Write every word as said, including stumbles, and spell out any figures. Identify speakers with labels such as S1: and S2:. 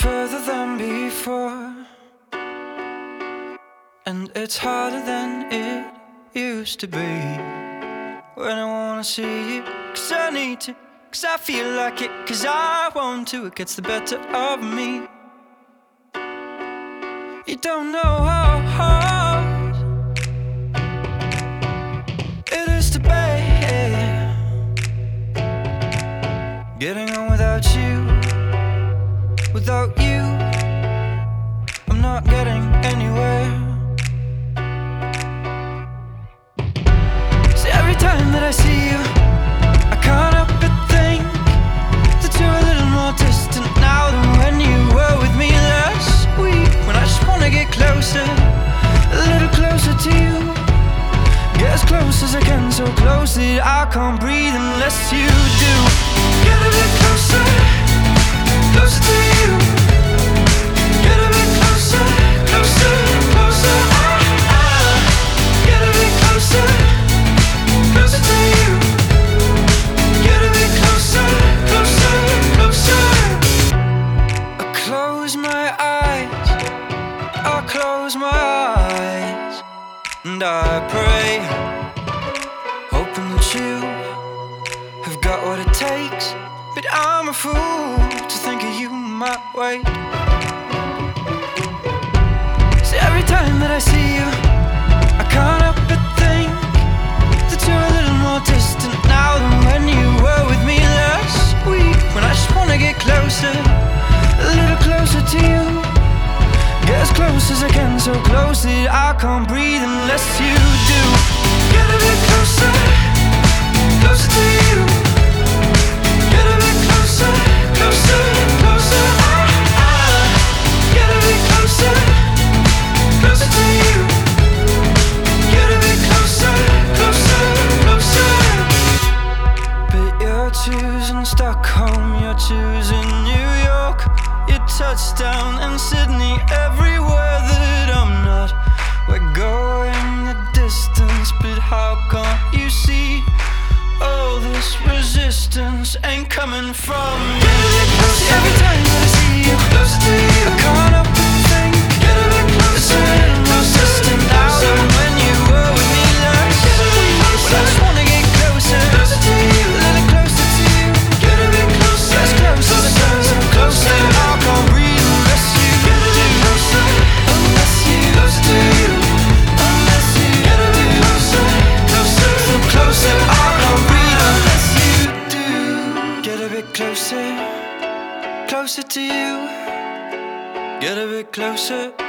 S1: further than before, and it's harder than it used to be. When I wanna see you, cause I need to, cause I feel like it, cause I want to, it gets the better of me. You don't know how hard it is to bear, getting on without you. Without you, I'm not getting anywhere. See, every time that I see you, I can't help but think that you're a little more distant now than when you were with me last week. When I just wanna get closer, a little closer to you, get as close as I can, so close that I can't breathe unless you do. Get a bit closer, closer to you. Get a bit closer, closer, closer. Ah, ah. Get a bit closer, closer to you. Get a bit closer, closer, closer. I close my eyes, I close my eyes, and I pray, hoping that you have got what it takes. But I'm a fool to think of you my way. See, every time that I see you, I can't help but think that you're a little more distant now than when you were with me last week. When I just wanna get closer, a little closer to you, get as close as I can, so close that I can't breathe unless you do. Get a bit closer, closer to you. Get a bit closer, closer, closer. Ah, ah. Get a bit closer, closer to you. Get a bit closer, closer, closer. But you're choosing Stockholm, you're choosing New York, your touchdown in Sydney, everywhere that I'm not. We're going a distance, but how can't you see? All this resistance ain't coming from you. See, every time that I see you, close to you, I can't help but think, get a bit closer, it's a little more distant now than when you were with me last week. Well, I just wanna get closer, closer to you, a little closer to you. Get a bit closer, as close as I can, so close that I can't breathe unless you get a bit closer, unless you closer to you, unless you get a bit closer, closer, so close that I can't breathe unless you do. Get a bit closer, closer to you. Get a bit closer.